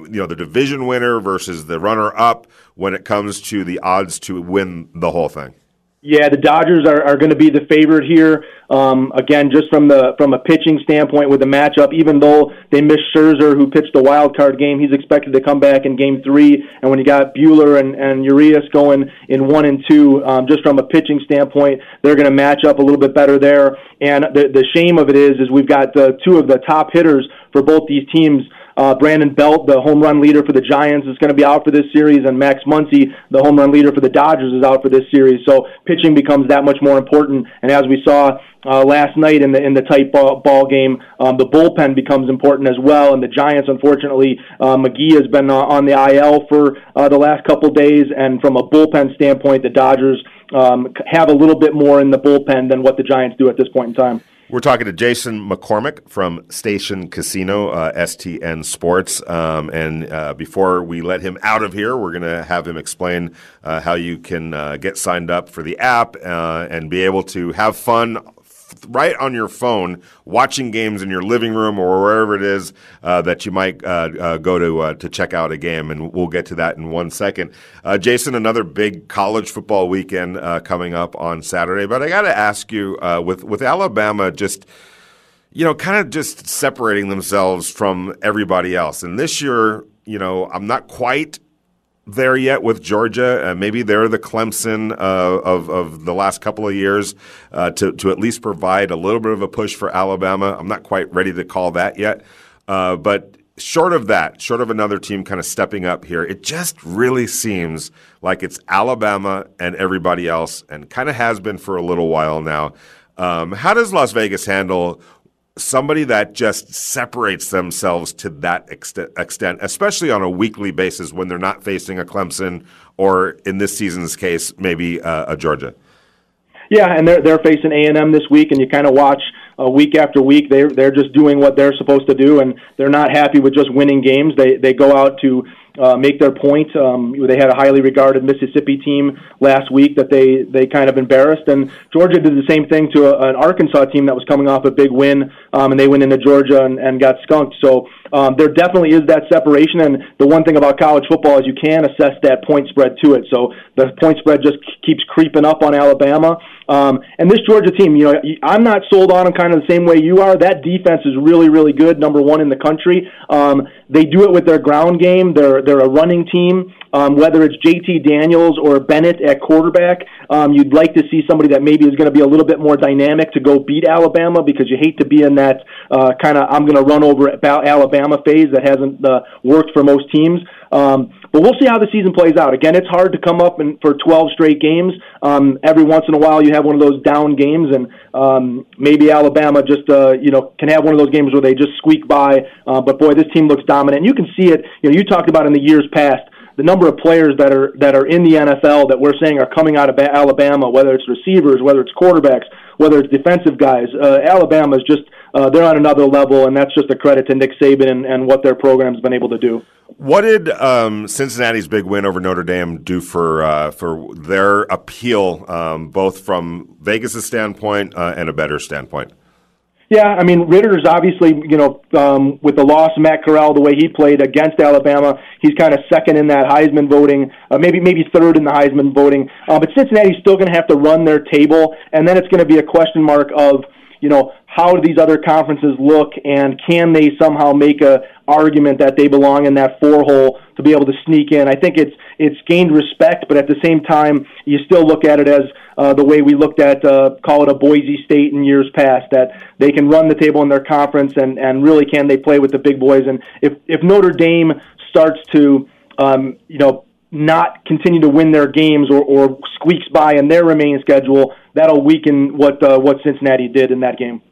you know, the division winner versus the runner-up when it comes to the odds to win the whole thing? Yeah, the Dodgers are, are going to be the favorite here. Um, again, just from the from a pitching standpoint with the matchup, even though they missed Scherzer, who pitched the wild card game, he's expected to come back in game three. And when you got Buehler and, and Urias going in one and two, um, just from a pitching standpoint, they're going to match up a little bit better there. And the, the shame of it is, is we've got the two of the top hitters for both these teams. Uh, Brandon Belt, the home run leader for the Giants, is going to be out for this series, and Max Muncy, the home run leader for the Dodgers, is out for this series. So pitching becomes that much more important. And as we saw uh, last night in the in the tight ball, ball game, um, the bullpen becomes important as well. And the Giants, unfortunately, uh, McGee has been uh, on the I L for uh, the last couple days. And from a bullpen standpoint, the Dodgers um, have a little bit more in the bullpen than what the Giants do at this point in time. We're talking to Jason McCormick from Station Casino, uh, S T N Sports. Um, and uh, before we let him out of here, we're going to have him explain uh, how you can uh, get signed up for the app uh, and be able to have fun right on your phone, watching games in your living room or wherever it is uh, that you might uh, uh, go to uh, to check out a game, and we'll get to that in one second. Uh, Jason, another big college football weekend uh, coming up on Saturday, but I got to ask you, uh, with with Alabama just, you know, kind of just separating themselves from everybody else, and this year, you know, I'm not quite there yet with Georgia. Uh, maybe they're the Clemson uh, of of the last couple of years uh, to to at least provide a little bit of a push for Alabama. I'm not quite ready to call that yet, uh, but short of that, short of another team kind of stepping up here, it just really seems like it's Alabama and everybody else, and kind of has been for a little while now. Um, how does Las Vegas handle somebody that just separates themselves to that extent, especially on a weekly basis when they're not facing a Clemson or, in this season's case, maybe uh, a Georgia? Yeah, and they're they're facing A and M this week, and you kind of watch uh, week after week. They they're just doing what they're supposed to do, and they're not happy with just winning games. They they go out to uh, make their point. Um, they had a highly regarded Mississippi team last week that they, they kind of embarrassed, and Georgia did the same thing to a, an Arkansas team that was coming off a big win, um, and they went into Georgia and, and got skunked. So um, there definitely is that separation, and the one thing about college football is you can assess that point spread to it. So the point spread just keeps creeping up on Alabama. Um, and this Georgia team, you know, I'm not sold on them kind of the same way you are. That defense is really, really good, number one in the country. Um, they do it with their ground game. They're they're a running team. Um, whether it's J T Daniels or Bennett at quarterback, um, you'd like to see somebody that maybe is going to be a little bit more dynamic to go beat Alabama, because you hate to be in that uh, kind of I'm going to run over Alabama phase that hasn't uh, worked for most teams. Um, but we'll see how the season plays out. Again, it's hard to come up and for twelve straight games. Um, every once in a while, you have one of those down games, and um, maybe Alabama just uh, you know can have one of those games where they just squeak by. Uh, but boy, this team looks dominant. And you can see it. You know, you talked about in the years past the number of players that are that are in the N F L that we're saying are coming out of Alabama, whether it's receivers, whether it's quarterbacks, whether it's defensive guys. Uh, Alabama is just uh, they're on another level, and that's just a credit to Nick Saban and, and what their program's been able to do. What did um, Cincinnati's big win over Notre Dame do for uh, for their appeal, um, both from Vegas' standpoint uh, and a better standpoint? Yeah, I mean, Ritter's obviously, you know, um, with the loss of Matt Corral, the way he played against Alabama, he's kind of second in that Heisman voting, uh, maybe maybe third in the Heisman voting. Uh, but Cincinnati's still going to have to run their table, and then it's going to be a question mark of, you know, how do these other conferences look, and can they somehow make a argument that they belong in that four hole to be able to sneak in? I think it's it's gained respect, but at the same time, you still look at it as uh, the way we looked at, uh, call it a Boise State in years past, that they can run the table in their conference, and, and really can they play with the big boys. And if, if Notre Dame starts to, um, you know, not continue to win their games or, or squeaks by in their remaining schedule, that'll weaken what uh, what Cincinnati did in that game.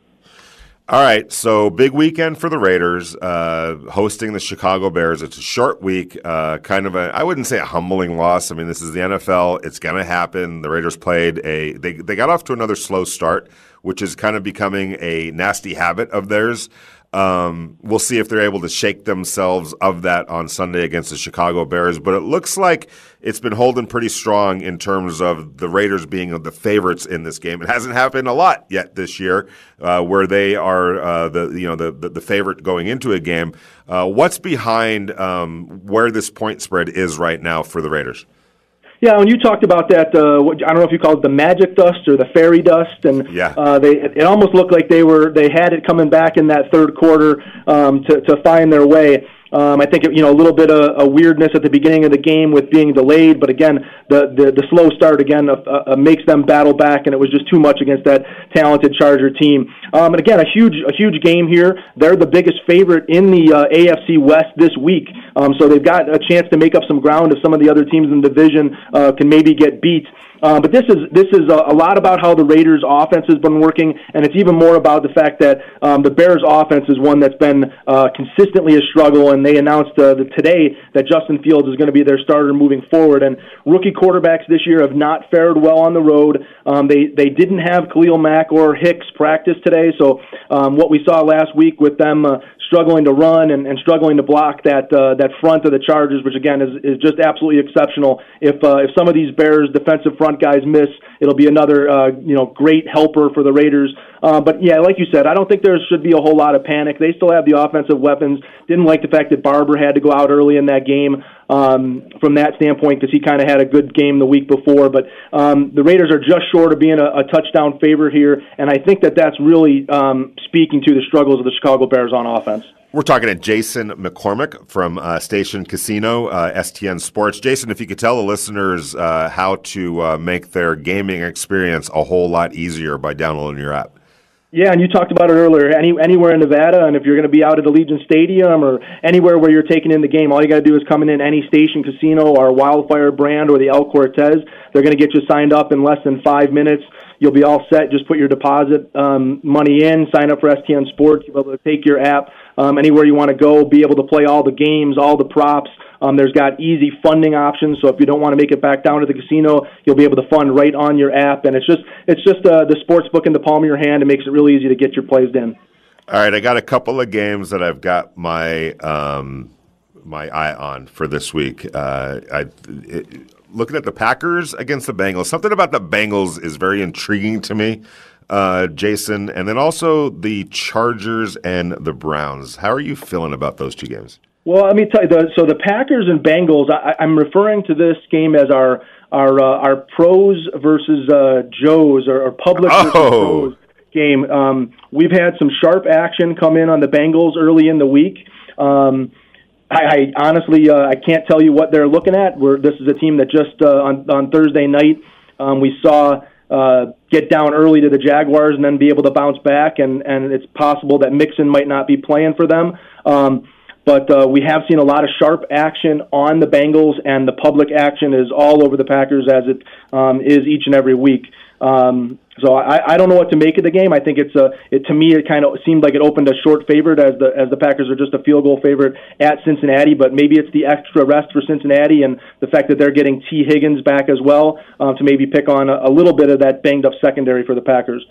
All right, so big weekend for the Raiders, uh, hosting the Chicago Bears. It's a short week, uh, kind of a, I wouldn't say a humbling loss. I mean, this is the N F L. It's going to happen. The Raiders played a, they, they got off to another slow start, which is kind of becoming a nasty habit of theirs. Um, we'll see if they're able to shake themselves of that on Sunday against the Chicago Bears. But it looks like it's been holding pretty strong in terms of the Raiders being the favorites in this game. It hasn't happened a lot yet this year, uh, where they are uh, the you know the, the the favorite going into a game. Uh, what's behind um, where this point spread is right now for the Raiders? Yeah, when you talked about that, uh, what, I don't know if you call it the magic dust or the fairy dust, and yeah. uh, they it almost looked like they were they had it coming back in that third quarter um, to to find their way. Um, I think you know a little bit of a weirdness at the beginning of the game with being delayed, but again, the the, the slow start again uh, uh, makes them battle back, and it was just too much against that talented Charger team. Um, and again, a huge a huge game here. They're the biggest favorite in the uh, A F C West this week, um, so they've got a chance to make up some ground if some of the other teams in the division uh, can maybe get beat. Uh, but this is this is a, a lot about how the Raiders' offense has been working, and it's even more about the fact that um, the Bears' offense is one that's been uh, consistently a struggle. And they announced uh, the, today that Justin Fields is going to be their starter moving forward. And rookie quarterbacks this year have not fared well on the road. Um, they they didn't have Khalil Mack or Hicks practice today, so um, what we saw last week with them uh, struggling to run and, and struggling to block that uh, that front of the Chargers, which again is is just absolutely exceptional. If uh, if some of these Bears defensive front guys miss, it'll be another uh, you know great helper for the Raiders. Uh, but yeah, like you said, I don't think there should be a whole lot of panic. They still have the offensive weapons. Didn't like the fact that Barber had to go out early in that game um, from that standpoint because he kind of had a good game the week before. But um, the Raiders are just short of being a, a touchdown favorite here, and I think that that's really um, speaking to the struggles of the Chicago Bears on offense. We're talking to Jason McCormick from uh, Station Casino, uh, S T N Sports. Jason, if you could tell the listeners uh, how to uh, make their gaming experience a whole lot easier by downloading your app. Yeah, and you talked about it earlier. Any anywhere in Nevada, and if you're going to be out at Allegiant Stadium or anywhere where you're taking in the game, all you got to do is come in any Station Casino or Wildfire brand or the El Cortez. They're going to get you signed up in less than five minutes. You'll be all set. Just put your deposit um, money in, sign up for S T N Sports. You'll be able to take your app um, anywhere you want to go, be able to play all the games, all the props. Um, there's got easy funding options, so if you don't want to make it back down to the casino, you'll be able to fund right on your app. And it's just it's just uh, the sports book in the palm of your hand. It makes it really easy to get your plays in. All right, I got a couple of games that I've got my um, my eye on for this week. Uh, I it, looking at the Packers against the Bengals. Something about the Bengals is very intriguing to me, uh, Jason, and then also the Chargers and the Browns. How are you feeling about those two games? Well, let me tell you, the, so the Packers and Bengals, I, I'm referring to this game as our our uh, our pros versus uh, Joes, or, or public versus oh. pros game. Um, we've had some sharp action come in on the Bengals early in the week. Um, I, I honestly, uh, I can't tell you what they're looking at. We're, this is a team that just uh, on, on Thursday night um, we saw uh, get down early to the Jaguars and then be able to bounce back, and, and it's possible that Mixon might not be playing for them. Um, But uh, we have seen a lot of sharp action on the Bengals, and the public action is all over the Packers, as it um, is each and every week. Um, so I, I don't know what to make of the game. I think it's a it, to me it kind of seemed like it opened a short favorite, as the as the Packers are just a field goal favorite at Cincinnati. But maybe it's the extra rest for Cincinnati and the fact that they're getting T. Higgins back as well uh, to maybe pick on a, a little bit of that banged up secondary for the Packers.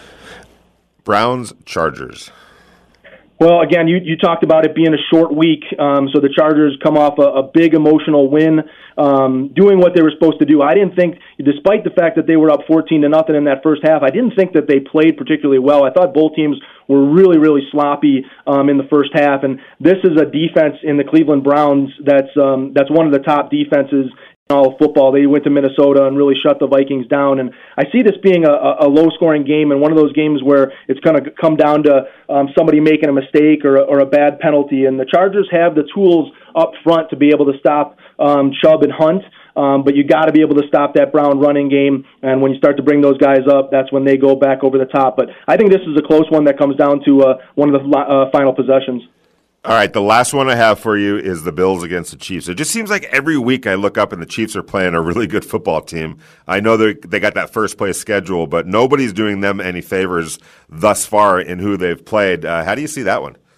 Browns, Chargers. Well, again, you, you talked about it being a short week, um, so the Chargers come off a, a big emotional win, um, doing what they were supposed to do. I didn't think, despite the fact that they were up fourteen to nothing in that first half, I didn't think that they played particularly well. I thought both teams were really, really sloppy um, in the first half, and this is a defense in the Cleveland Browns that's um, that's one of the top defenses in all of football. They went to Minnesota and really shut the Vikings down, and I see this being a, a low-scoring game, and one of those games where it's going to come down to um, somebody making a mistake or a, or a bad penalty, and the Chargers have the tools up front to be able to stop um, Chubb and Hunt, um, but you got to be able to stop that Brown running game, and when you start to bring those guys up, that's when they go back over the top. But I think this is a close one that comes down to uh, one of the uh, final possessions. All right, the last one I have for you is the Bills against the Chiefs. It just seems like every week I look up and the Chiefs are playing a really good football team. I know they they got that first place schedule, but nobody's doing them any favors thus far in who they've played. Uh, how do you see that one?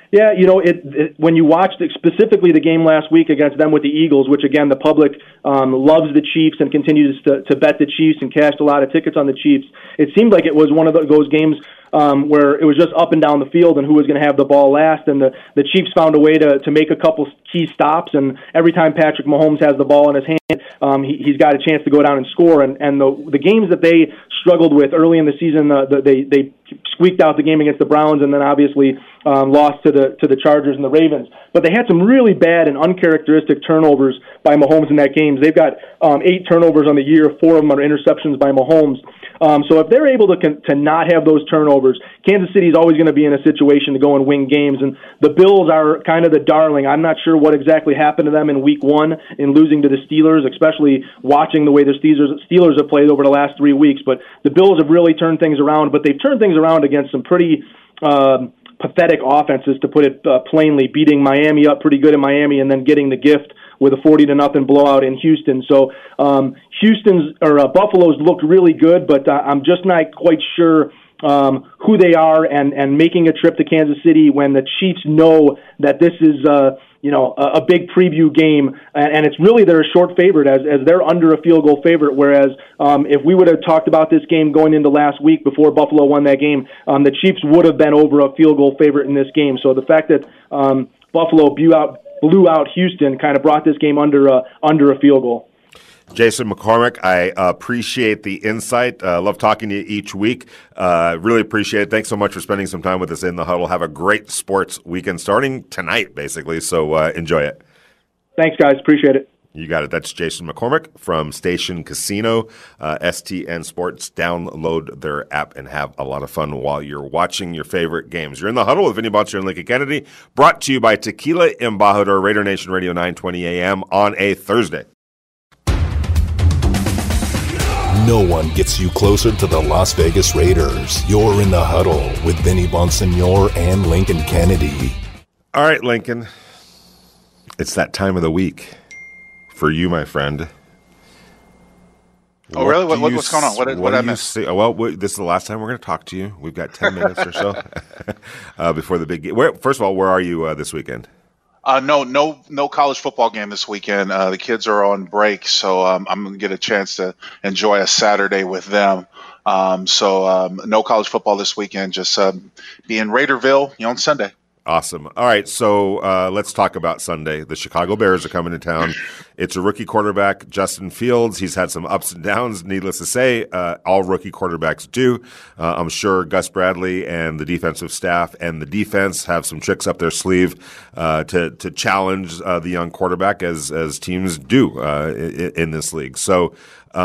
Yeah, you know, it, it when you watched specifically the game last week against them with the Eagles, which again the public um, loves the Chiefs and continues to, to bet the Chiefs and cashed a lot of tickets on the Chiefs. It seemed like it was one of those games um, where it was just up and down the field and who was going to have the ball last. And the, the Chiefs found a way to, to make a couple key stops. And every time Patrick Mahomes has the ball in his hand, um, he, he's got a chance to go down and score. And, and the, the games that they struggled with early in the season, uh, the, they they squeaked out the game against the Browns and then obviously um, lost to the to the Chargers and the Ravens. But they had some really bad and uncharacteristic turnovers by Mahomes in that game. They've got um, eight turnovers on the year. Four of them are interceptions by Mahomes. Um, so if they're able to con- to not have those turnovers, Kansas City is always going to be in a situation to go and win games. And the Bills are kind of the darling. I'm not sure what exactly happened to them in week one in losing to the Steelers, especially watching the way the Steelers, Steelers have played over the last three weeks. But the Bills have really turned things around, but they've turned things around against some pretty um, pathetic offenses, to put it uh, plainly, beating Miami up pretty good in Miami and then getting the gift with a forty to nothing blowout in Houston. So um, Houston's or uh, Buffalo's looked really good, but uh, I'm just not quite sure um, who they are, and, and making a trip to Kansas City when the Chiefs know that this is uh, you know a, a big preview game, and, and it's really they're a short favorite as as they're under a field goal favorite. Whereas um, if we would have talked about this game going into last week before Buffalo won that game, um, the Chiefs would have been over a field goal favorite in this game. So the fact that um, Buffalo blew out blew out Houston kind of brought this game under a, under a field goal. Jason McCormick, I uh, appreciate the insight. Uh, love talking to you each week. Uh, really appreciate it. Thanks so much for spending some time with us in the huddle. Have a great sports weekend starting tonight, basically, so uh, enjoy it. Thanks, guys. Appreciate it. You got it. That's Jason McCormick from Station Casino, uh, S T N Sports. Download their app and have a lot of fun while you're watching your favorite games. You're in the huddle with Vinny Bonsignore and Lincoln Kennedy, brought to you by Tequila Embajador, Raider Nation Radio nine twenty A M on a Thursday. No one gets you closer to the Las Vegas Raiders. You're in the huddle with Vinny Bonsignore and Lincoln Kennedy. All right, Lincoln. It's that time of the week. For you, my friend. Oh, what really? What, what's going on? What, what, what did I miss? See? Well, we, this is the last time we're going to talk to you. We've got ten minutes or so uh, before the big game. Where, first of all, where are you uh, this weekend? Uh, no, no, no college football game this weekend. Uh, the kids are on break, so um, I'm going to get a chance to enjoy a Saturday with them. Um, so um, no college football this weekend. Just um, be in Raiderville, you know, on Sunday. Awesome. All right, so uh, let's talk about Sunday. The Chicago Bears are coming to town. It's a rookie quarterback, Justin Fields. He's had some ups and downs, needless to say. Uh, all rookie quarterbacks do. Uh, I'm sure Gus Bradley and the defensive staff and the defense have some tricks up their sleeve uh, to to challenge uh, the young quarterback, as as teams do uh, in, in this league. So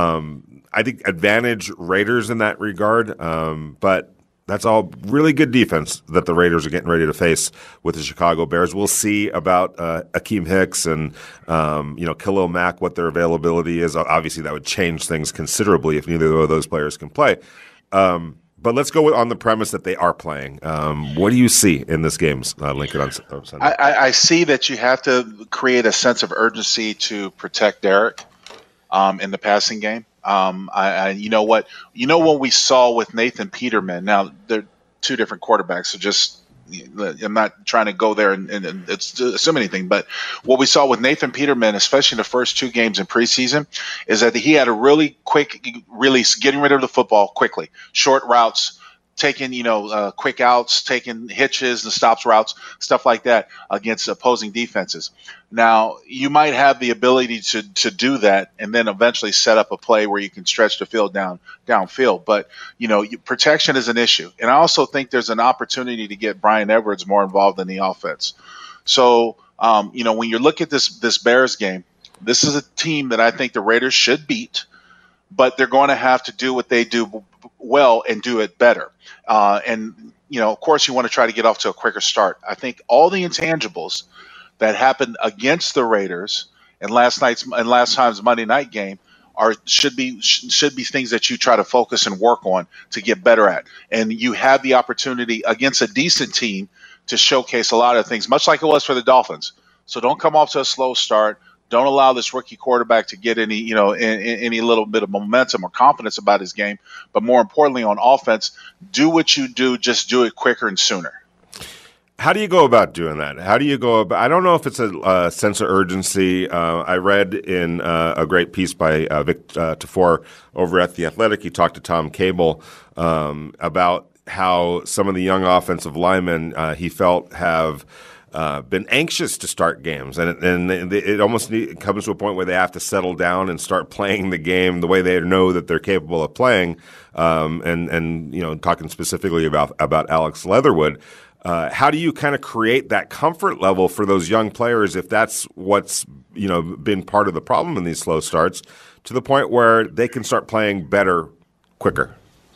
um, I think advantage Raiders in that regard, um, but that's all really good defense that the Raiders are getting ready to face with the Chicago Bears. We'll see about uh, Akeem Hicks and um, you know Khalil Mack, what their availability is. Obviously, that would change things considerably if neither of those players can play. Um, but let's go on the premise that they are playing. Um, what do you see in this game, uh, Lincoln, on, on Sunday? I, I see that you have to create a sense of urgency to protect Derek um, in the passing game. Um, I, I, you know what, you know what we saw with Nathan Peterman. Now they're two different quarterbacks, so just I'm not trying to go there and, and, and assume anything. But what we saw with Nathan Peterman, especially in the first two games in preseason, is that he had a really quick release, getting rid of the football quickly, short routes, taking, you know, uh, quick outs, taking hitches and stops routes, stuff like that against opposing defenses. Now, you might have the ability to to do that and then eventually set up a play where you can stretch the field down downfield. But, you know, you, protection is an issue. And I also think there's an opportunity to get Brian Edwards more involved in the offense. So, um, you know, when you look at this this Bears game, this is a team that I think the Raiders should beat, but they're going to have to do what they do well and do it better. Uh, and, you know, of course, you want to try to get off to a quicker start. I think all the intangibles that happened against the Raiders in last night's and last time's Monday night game are should be should be things that you try to focus and work on to get better at. And you have the opportunity against a decent team to showcase a lot of things, much like it was for the Dolphins. So don't come off to a slow start. Don't allow this rookie quarterback to get any, you know, in, in, any little bit of momentum or confidence about his game. But more importantly, on offense, do what you do, just do it quicker and sooner. How do you go about doing that? How do you go about? I don't know if it's a uh, sense of urgency. Uh, I read in uh, a great piece by uh, Vic uh, Tafur over at The Athletic. He talked to Tom Cable um, about how some of the young offensive linemen uh, he felt have uh, been anxious to start games, and and it almost need, it comes to a point where they have to settle down and start playing the game the way they know that they're capable of playing. Um, and and you know, talking specifically about about Alex Leatherwood. Uh, how do you kind of create that comfort level for those young players if that's what's you know been part of the problem in these slow starts, to the point where they can start playing better quicker?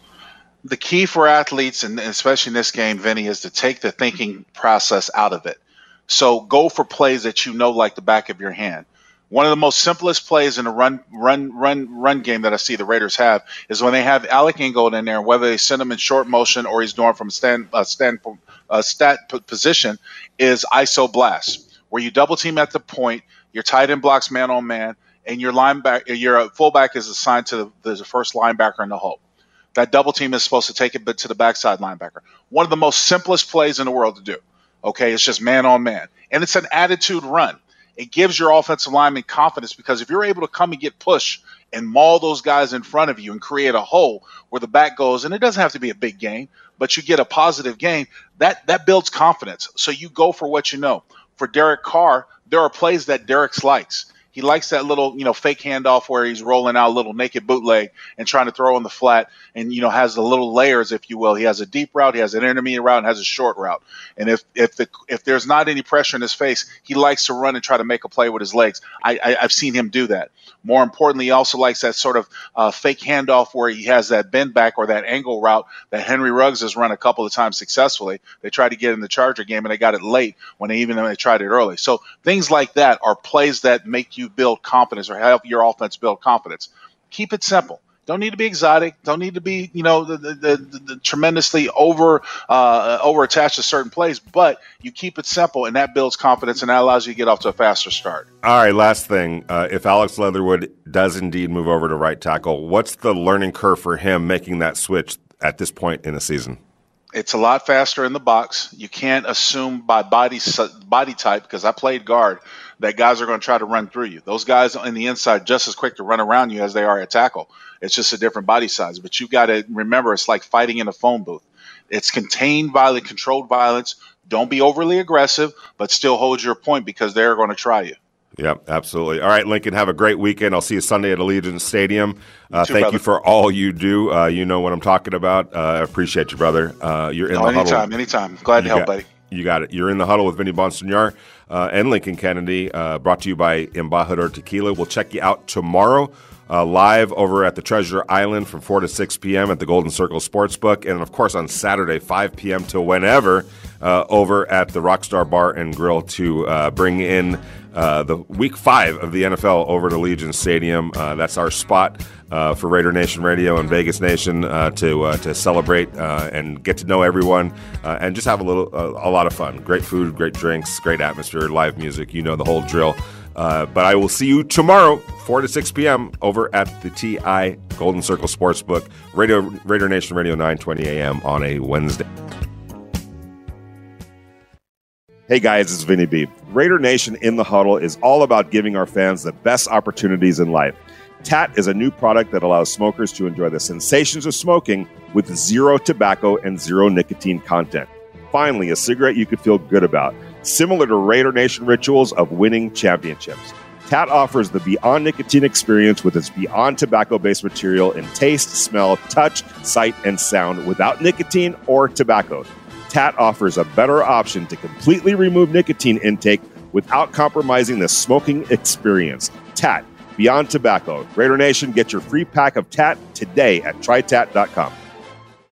The key for athletes, and especially in this game, Vinny, is to take the thinking process out of it. So go for plays that you know like the back of your hand. One of the most simplest plays in the run, run, run, run game that I see the Raiders have is when they have Alec Ingold in there, whether they send him in short motion or he's doing from a stand, uh, stand, uh, stat p- position, is I S O blast, where you double team at the point, your tight end blocks man on man, and your linebacker, your fullback is assigned to the, the first linebacker in the hole. That double team is supposed to take it to the backside linebacker. One of the most simplest plays in the world to do. Okay, it's just man on man, and it's an attitude run. It gives your offensive lineman confidence, because if you're able to come and get push and maul those guys in front of you and create a hole where the back goes, and it doesn't have to be a big gain, but you get a positive gain, that, that builds confidence. So you go for what you know. For Derek Carr, there are plays that Derek likes. He likes that little, you know, fake handoff where he's rolling out a little naked bootleg and trying to throw in the flat, and, you know, has the little layers, if you will. He has a deep route, he has an intermediate route, and has a short route. And if if the if there's not any pressure in his face, he likes to run and try to make a play with his legs. I, I I've seen him do that. More importantly, he also likes that sort of uh, fake handoff where he has that bend back or that angle route that Henry Ruggs has run a couple of times successfully. They tried to get in the Charger game, and they got it late when they even they tried it early. So things like that are plays that make you build confidence or help your offense build confidence. Keep it simple. Don't need to be exotic. Don't need to be, you know, the, the, the, the tremendously over uh, over attached to certain plays. But you keep it simple, and that builds confidence, and that allows you to get off to a faster start. All right, last thing. Uh, if Alex Leatherwood does indeed move over to right tackle, what's the learning curve for him making that switch at this point in the season? It's a lot faster in the box. You can't assume by body body type, because I played guard, that guys are going to try to run through you. Those guys on the inside just as quick to run around you as they are at tackle. It's just a different body size. But you've got to remember, it's like fighting in a phone booth. It's contained violence, controlled violence. Don't be overly aggressive, but still hold your point, because they're going to try you. Yep, absolutely. All right, Lincoln, have a great weekend. I'll see you Sunday at Allegiant Stadium. Uh, you too, thank brother. you for all you do. Uh, you know what I'm talking about. Uh, I appreciate you, brother. Uh, you're in no, the anytime, huddle. Anytime, anytime. Glad you to help, got, buddy. You got it. You're in the huddle with Vinny Bonsignor uh, and Lincoln Kennedy, uh, brought to you by Embajador Tequila. We'll check you out tomorrow uh, live over at the Treasure Island from four to six p.m. at the Golden Circle Sportsbook. And, of course, on Saturday, five p.m. to whenever, uh, over at the Rockstar Bar and Grill to uh, bring in Uh, the week five of the N F L over to Allegiant Stadium. Uh, that's our spot uh, for Raider Nation Radio and Vegas Nation uh, to uh, to celebrate uh, and get to know everyone uh, and just have a little uh, a lot of fun. Great food, great drinks, great atmosphere, live music. You know the whole drill. Uh, but I will see you tomorrow, four to six p.m. over at the T I Golden Circle Sportsbook, Radio Raider Nation Radio, nine twenty a.m. on a Wednesday. Hey guys, it's Vinny B. Raider Nation in the Huddle is all about giving our fans the best opportunities in life. T A T is a new product that allows smokers to enjoy the sensations of smoking with zero tobacco and zero nicotine content. Finally, a cigarette you could feel good about, similar to Raider Nation rituals of winning championships. T A T offers the Beyond Nicotine experience with its Beyond tobacco-based material in taste, smell, touch, sight, and sound without nicotine or tobacco. T A T offers a better option to completely remove nicotine intake without compromising the smoking experience. T A T, Beyond Tobacco. Raider Nation, get your free pack of T A T today at try tat dot com.